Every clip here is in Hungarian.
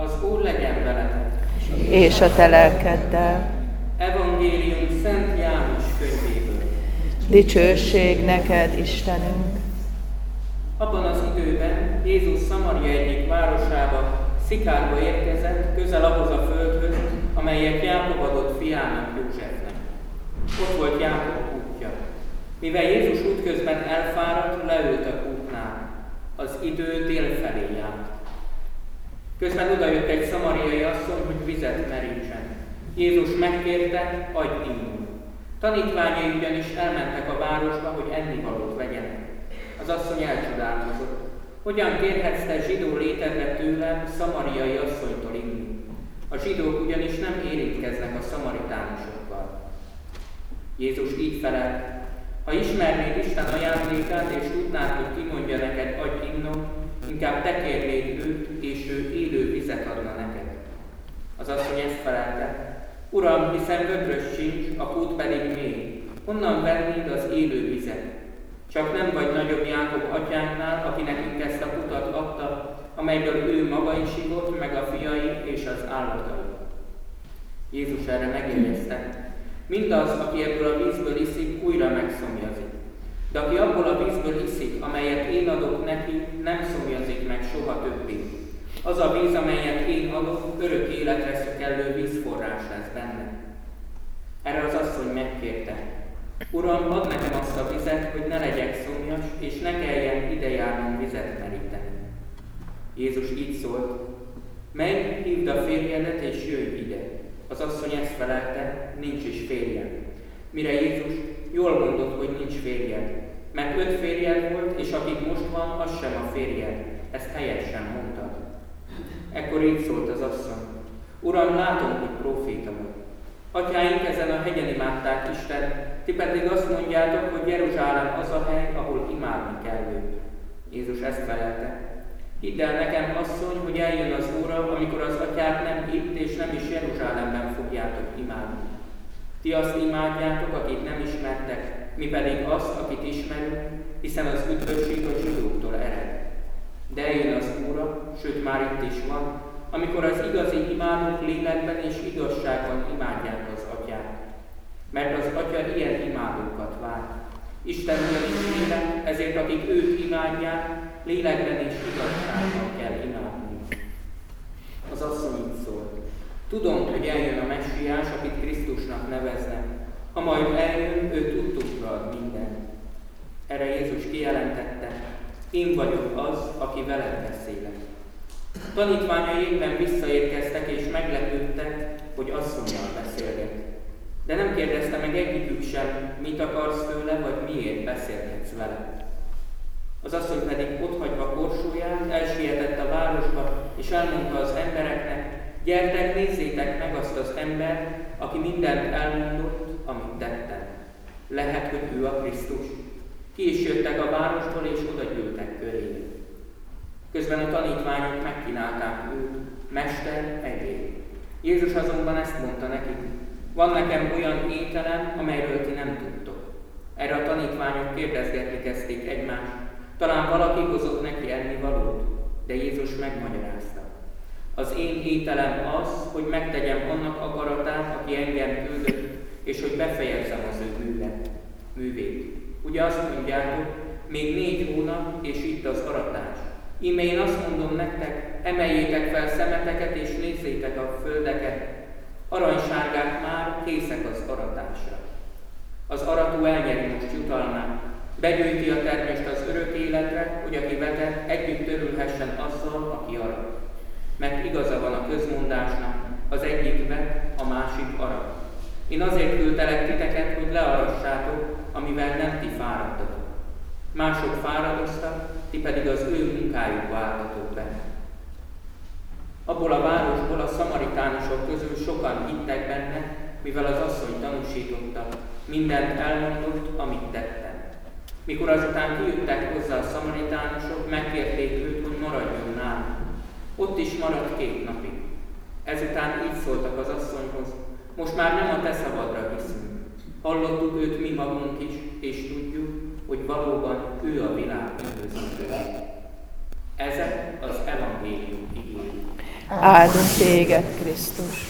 Az Úr legyen veletek. És a te lelkeddel. Evangélium Szent János könyvéből. Dicsőség neked, Istenünk! Abban az időben Jézus Szamaria egyik városába, Szikárba érkezett, közel ahhoz a földhöz, amelyet Jákob adott fiának, Józsefnek. Ott volt Jákob útja. Mivel Jézus útközben elfáradt, leült a kútnál. Az idő dél felé járt. Közben odajött egy szamariai asszony, hogy vizet merítsen. Jézus megkérte, adj inni. Tanítványai ugyanis elmentek a városba, hogy ennivalót vegyenek. Az asszony elcsodálkozott. Hogyan kérhetsz te zsidó létedre tőlem, szamariai asszonytól inni? A zsidók ugyanis nem érintkeznek a szamaritánusokkal. Jézus így felelt: ha ismernéd Isten ajándékát, és tudnád, hogy ki mondja neked, adj innom, inkább te kérnéd őt, és ő élő vizet adna neked. Az asszony ezt felelte: Uram, hiszen vödrös sincs, a kút pedig mély. Honnan vennéd az élő vizet? Csak nem vagy nagyobb Jákob atyánknál, aki nekünk ezt a kutat adta, amelyből ő maga is ivott, meg a fiai és az állatai. Jézus erre megjegyezte: mindaz, aki ebből a vízből iszik, újra megszomjazik. De aki abból a vízből iszik, amelyet én adok neki, nem szomjazik meg soha többé. Az a víz, amelyet én adok, örök életre szökellő vízforrás lesz benne. Erre az asszony megkérte: Uram, add nekem azt a vizet, hogy ne legyek szomjas, és ne kelljen ide járnom vizet meríteni. Jézus így szólt: menj, hívd a férjedet, és jöjj ide. Az asszony ezt felelte: nincs is férjem. Mire Jézus: jól mondod, hogy nincs férjed, mert 5 férjed volt, és akik most van, az sem a férjed. Ezt helyesen mondtad. Ekkor így szólt az asszony: Uram, látom, hogy próféta vagy. Atyáink ezen a hegyen imádták Isten, ti pedig azt mondjátok, hogy Jeruzsálem az a hely, ahol imádni kell őt. Jézus ezt felelte: hidd el nekem, asszony, hogy eljön az óra, amikor az atyát nem itt és nem is Jeruzsálemben fogjátok imádni. Ti azt imádjátok, akit nem ismertek, mi pedig azt, akit ismerünk, hiszen az üdvösség a zsidóktól ered. De eljön az óra, sőt már itt is van, amikor az igazi imádók lélekben és igazságban imádják az atyát. Mert az atya ilyen imádókat vár. Isten ugyanis lélek, ezért akik őt imádják, lélekben és igazságban kell imádni. Az asszony így szólt: tudom, hogy eljön a Messiás, akit Krisztusnak neveznek. Ha majd eljön, ő tudtukra ad mindent. Erre Jézus kijelentette: én vagyok az, aki veled beszélek. Tanítványai éppen visszaérkeztek és meglepődtek, hogy asszonnyal beszélget. De nem kérdezte meg egyikük sem, mit akarsz tőle, vagy miért beszélgetsz vele. Az asszony pedig otthagyva korsóját elsietett a városba, és elmondta az embereknek: gyertek, nézzétek meg azt az embert, aki mindent elmondott, amit tettem. Lehet, hogy ő a Krisztus. Ki is jöttek a városból, és odagyűltek köré. Közben a tanítványok megkínálták őt: Mester, egyél. Jézus azonban ezt mondta nekik: van nekem olyan ételem, amelyről ti nem tudtok. Erre a tanítványok kérdezgetni kezdték egymást: talán valaki hozott neki ennivalót? De Jézus megmagyarázta: az én ételem az, hogy megtegyem annak akaratát, aki engem küldött, és hogy befejezzem az ő művét. Ugye azt mondjátok, még 4 hónap, és itt az aratás. Íme én azt mondom nektek, emeljétek fel szemeteket, és nézzétek a földeket. Aranysárgák már készek az aratásra. Az arató elnyeri most jutalmát. Begyűjti a termést az örök életre, hogy aki vetett, együtt örülhessen azzal, aki arat. Mert igaza van a közmondásnak, az egyik vet, a másik arat. Én azért küldtelek titeket, hogy learassátok, amivel nem ti fáradtatok. Mások fáradoztak, ti pedig az ő munkájukba álltatok be. Abból a városból a szamaritánusok közül sokan hittek benne, mivel az asszony tanúsította: mindent elmondott, amit tettem. Mikor azután kijöttek hozzá a szamaritánusok, megkérték őt, hogy maradjon náluk. Ott is maradt 2 napig. Ezután így szóltak az asszonyhoz: most már nem a te szabadra hiszünk. Hallottuk őt mi magunk is, és tudjuk, hogy valóban ő a világ üdvözítője. Ezek az evangélium igéi. Áldunk téged, Krisztus.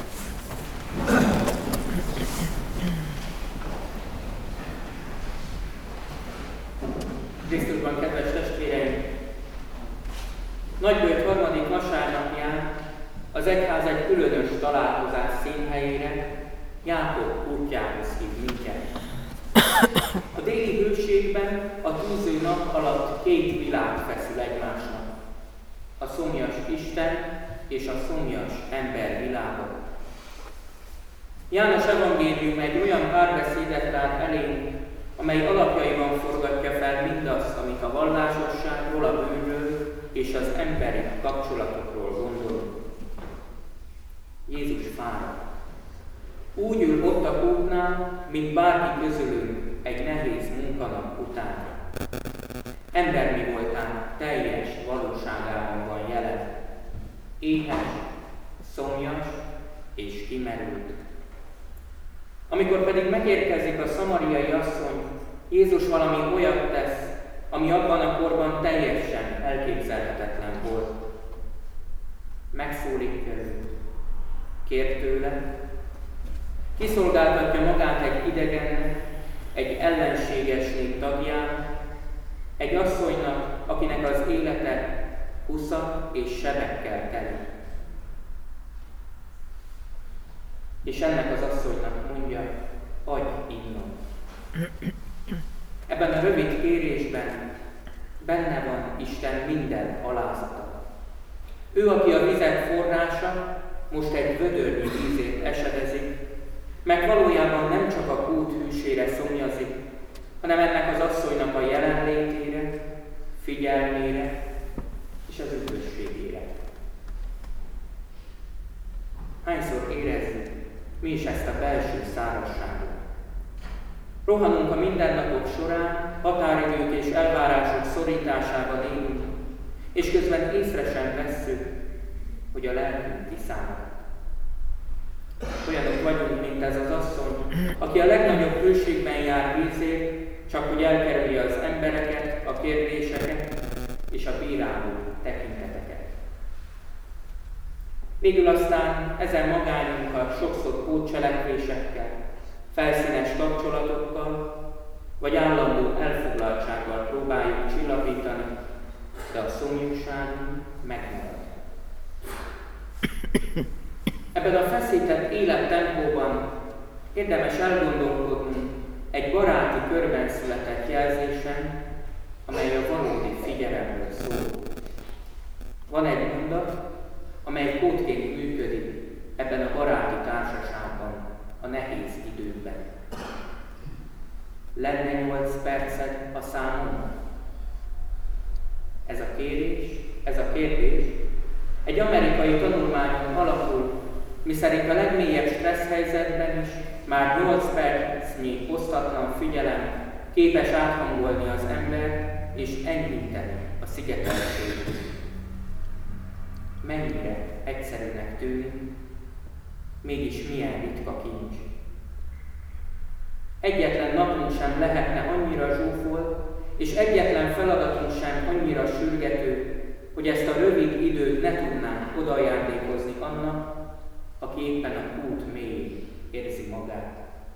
Krisztusban, kedves testvéreim! Nagyböjt harmadik vasárnapján az egyház egy különös találkozás színhelyére, Jákob útjához hív minket. A déli hőségben a tűző nap alatt két világ feszül egymásnak. A szomjas Isten és a szomjas ember világa. János evangélium egy olyan párbeszédet lát elénk, amely alapjaiban forgatja fel mindazt, amit a vallásosságról, a bűnről és az emberi kapcsolatokról gondolunk. Jézus fáradt. Úgy ül ott a kútnál, mint bárki közülünk egy nehéz munkanap után. Ember mi voltán teljes valóságában van jelen. Éhes, szomjas és kimerült. Amikor pedig megérkezik a szamariai asszony, Jézus valami olyat tesz, ami abban a korban teljesen elképzelhetetlen volt. Megszólítja őt, kér tőle, kiszolgáltatja magát egy idegennek, egy ellenséges nép tagjának, egy asszonynak, akinek az élete huszak és sebekkel teli. És ennek az asszonynak mondja, adj innom. Ebben a rövid kérésben benne van Isten minden alázata. Ő, aki a vizek forrása, most egy vödörnyi vízért esedezik, meg valójában nem csak a kút hűsére szomjazik, hanem ennek az asszonynak a jelenlétére, figyelmére és az üdvösségére. Hányszor érezzük mi is ezt a belső szárazságot? Rohanunk a mindennapok során, határidők és elvárások szorításában élünk, és közben észre sem vesszük, hogy a lelkünk kiszállhat. Olyanok vagyunk, mint ez az asszony, aki a legnagyobb hőségben jár vízért, csak hogy elkerülje az embereket, a kérdéseket és a bíráló tekinteteket. Végül aztán ezen magányunkkal sokszor pótcselekvésekkel, felszínes kapcsolatokkal, vagy állandó elfoglaltsággal próbáljuk csillapítani, de a szomjúságunk megmarad. Ebben a feszített élettempóban érdemes elgondolkodni egy baráti körben született jelzésen, amely a valódi figyelemről szól. Van egy mondat, amely kódként működik ebben a baráti társaságban, a nehéz időkben. Lenne 8 perced a számomra? Ez a kérdés egy amerikai tanulmányon alapul, miszerint a legmélyebb stressz helyzetben is már 8 percnyi osztatlan figyelem képes áthangolni az embert és enyhíteni a szigeteltséget. Mennyire egyszerűnek tűnik, mégis milyen ritka kincs. Egyetlen napunk sem lehetne annyira zsúfolt, és egyetlen feladatunk sem annyira sürgető, hogy ezt a rövid időt ne tudnánk odaajándékozni annak, aki éppen a kút mélyén érzi magát.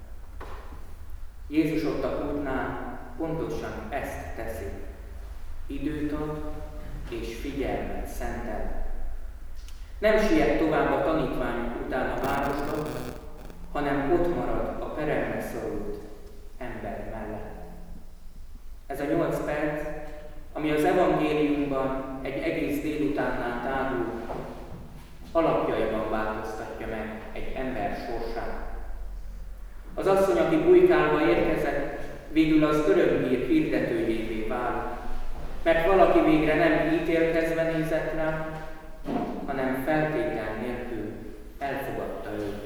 Jézus ott a kútnál pontosan ezt teszi. Időt ad és figyelmet szentel. Nem siet tovább a tanítványok után a városba, hanem ott marad a peremre szorult ember mellett. Ez a 8 perc, ami az evangéliumban egy egész délutánnál távol, alapjaiban változtatja meg egy ember sorsát. Az asszony, aki bujkálva érkezett, végül az örömhír hirdetőjévé vált, mert valaki végre nem ítélkezve nézett rá, hanem feltétel nélkül elfogadta őt.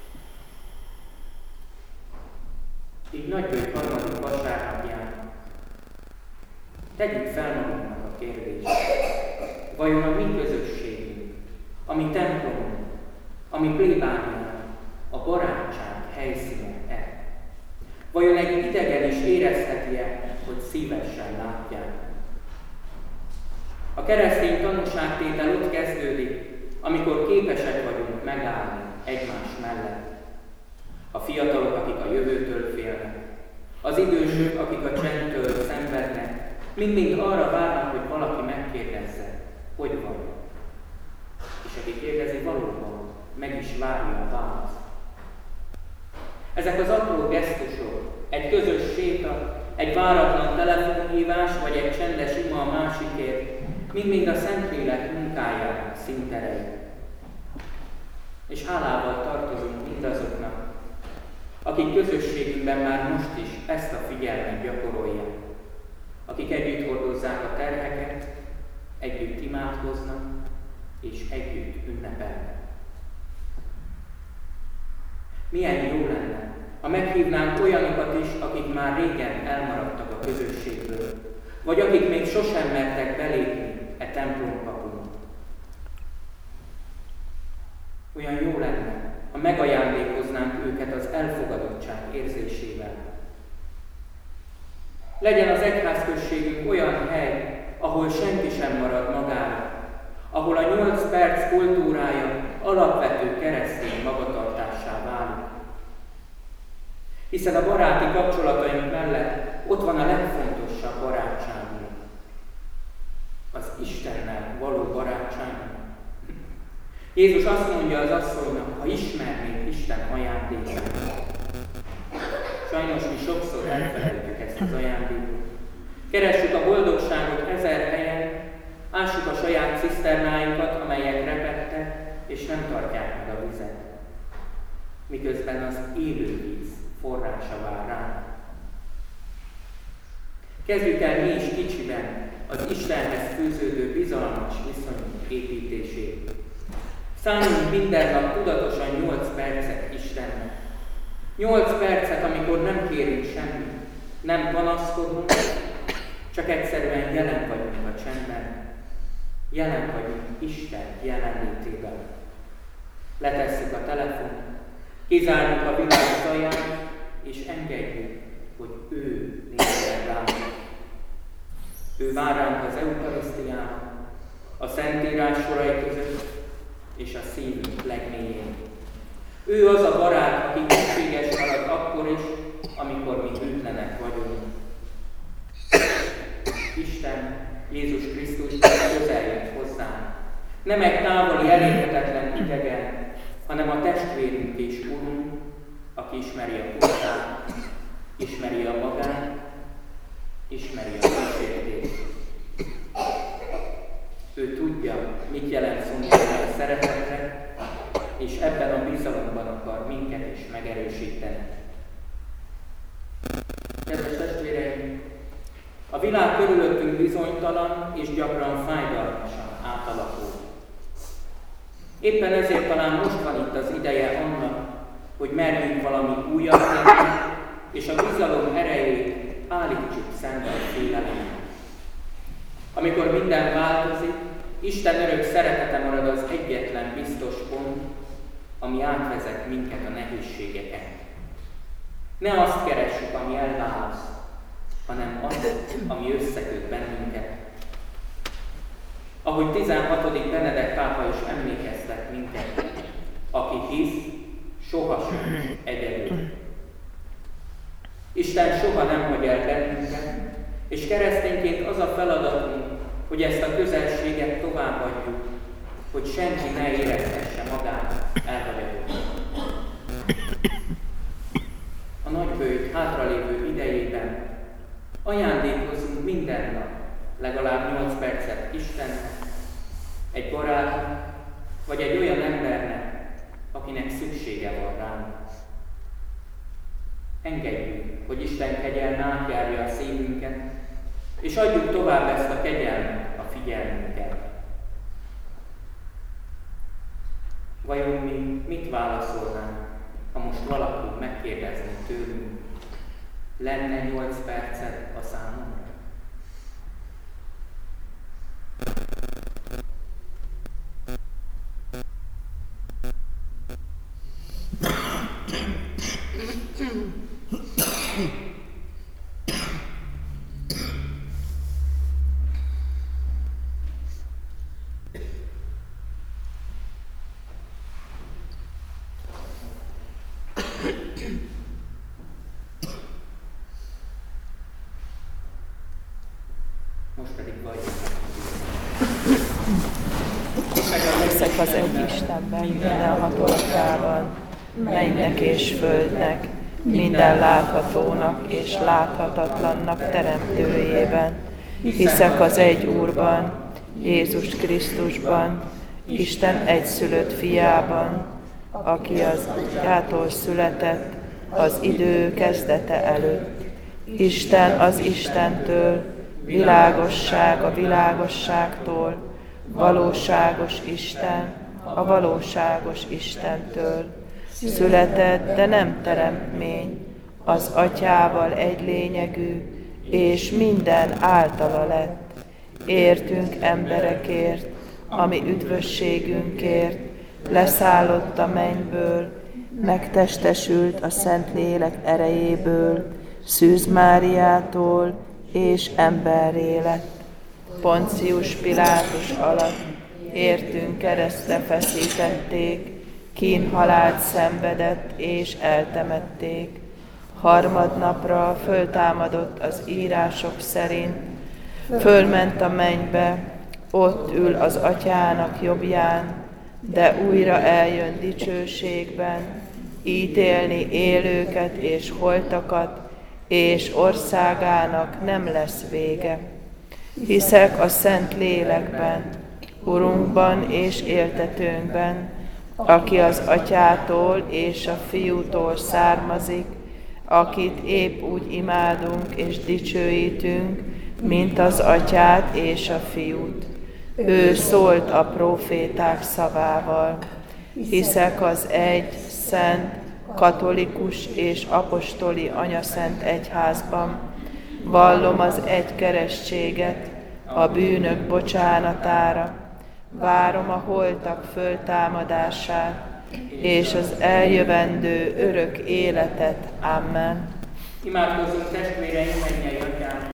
Így Nagyböjt harmadik vasárnapján tegyük fel magunknak a kérdést, vajon a mi közösségünk, a mi templomunk, a mi plébániánk, a barátság helyszíne-e? Vajon egy idegen is érezheti-e, hogy szívesen látják? A keresztény tanúságtétel ott kezdődik, amikor képesek vagyunk megállni egymás mellett. A fiatalok, akik a jövőtől félnek, az idősök, akik a csendtől szenvednek, mind-mind arra várnak, hogy valaki megkérdezze, hogy van. És aki kérdezi, valóban meg is várja a választ. Ezek az apró gesztusok, egy közös séta, egy váratlan telefonhívás, vagy egy csendes ima a másikért, mind-mind a Szentlélek munkájának színterei. És hálával tartozunk mindazoknak, akik közösségünkben már most is ezt a figyelmet gyakorolják, akik együtt hordozzák a terheket, együtt imádkoznak és együtt ünnepelnek. Milyen jó lenne, ha meghívnánk olyanokat is, akik már régen elmaradtak a közösségből, vagy akik még sosem mertek belépni e templomkapun. Olyan jó lenne, ha megajándékoznánk őket az elfogadottság érzésével. Legyen az egyházközségünk olyan hely, ahol senki sem marad magára, ahol a 8 perc kultúrája alapvető keresztény magatartássá válik. Hiszen a baráti kapcsolataink mellett ott van a legfontosabb barátságunk, az Istennel való barátságunk. Jézus azt mondja az asszonynak, ha ismernénk Isten ajándékát. Sajnos mi sokszor elfelejtjük ezt az ajándékot. Keressük a boldogságot 1000 helyen, ássuk a saját ciszternáinkat, amelyek repedtek, és nem tartják meg a vizet. Miközben az élő víz forrása vár ránk. Kezdjük el mi is kicsiben az Istenhez fűződő bizalmas viszony építését. Szálljunk minden nap tudatosan 8 percet Istennek. 8 percet, amikor nem kérünk semmit, nem panaszkodunk, csak egyszerűen jelen vagyunk a csendben. Jelen vagyunk Isten jelenlétében. Letesszük a telefont, kizárjuk a világ zaját, és engedjük, hogy ő nézzen ránk. Ő vár ránk az Eukarisztián, a Szentírás sorai között, és a szívünk legmélyén. Ő az a barát, aki hűséges marad akkor is, amikor mi hűtlenek vagyunk. Isten, Jézus Krisztus közel jött hozzánk. Nem egy távoli, elérhetetlen idegen, hanem a testvérünk és Urunk, aki ismeri a pusztát, ismeri a magát, ismeri a kísértést. Ő tudja, mit jelent szomorúan a szeretetre, és ebben a bizalomban akar minket is megerősíteni. Kedves testvéreim, a világ körülöttünk bizonytalan és gyakran fájdalmasan átalakul. Éppen ezért talán most van itt az ideje annak, hogy merjünk valami újat tenni, és a bizalom erejét állítsuk szemben félelemnek. Amikor minden változik, Isten örök szeretete marad az egyetlen biztos pont, ami átvezet minket a nehézségeken. Ne azt keressük, ami elválaszt, hanem azt, ami összeköt bennünket. Ahogy 16. Benedek pápa is emlékeztet minket, aki hisz, sohasem egyedül. Isten soha nem hagy el bennünket, és keresztényként az a feladatunk, hogy ezt a közelséget továbbadjuk, hogy senki ne érezhesse magát elhagyatott. A nagybőjt hátralévő idejében ajándékozzunk minden nap legalább 8 percet Istennek, egy barátnak, vagy egy olyan embernek, akinek szüksége van ránk. Engedjük, hogy Isten kegyelme átjárja a szívünket, és adjuk tovább ezt a kegyelmet a figyelmünket. Vajon mi mit válaszolnánk, ha most valaki megkérdezné tőlünk, lenne 8 percet a számunkra? hiszek az egy Istenben, mindenhatóságában, mennynek és földnek, minden láthatónak és láthatatlannak teremtőjében. Hiszek az egy Úrban, Jézus Krisztusban, Isten egyszülött fiában, aki az Atyától született az idő kezdete előtt. Isten az Istentől, világosság a világosságtól, valóságos Isten a valóságos Istentől. Született, de nem teremtmény, az Atyával egy lényegű, és minden általa lett. Értünk emberekért, ami üdvösségünkért, leszállott a mennyből, megtestesült a Szentlélek erejéből, Szűz Máriától, és emberré lett. Poncius Pilátus alatt értünk keresztre feszítették, kínhalált szenvedett és eltemették. Harmadnapra föltámadott az írások szerint, fölment a mennybe, ott ül az Atyának jobbján, de újra eljön dicsőségben, ítélni élőket és holtakat, és országának nem lesz vége. Hiszek a Szent Lélekben, Urunkban és éltetőnkben, aki az Atyától és a Fiútól származik, akit épp úgy imádunk és dicsőítünk, mint az Atyát és a Fiút. Ő szólt a próféták szavával. Hiszek az egy, szent, katolikus és apostoli anyaszent egyházban. Vallom az egy keresztséget a bűnök bocsánatára. Várom a holtak föltámadását és az eljövendő örök életet. Amen. Imádkozzunk testvéreim, mennyei Atyának!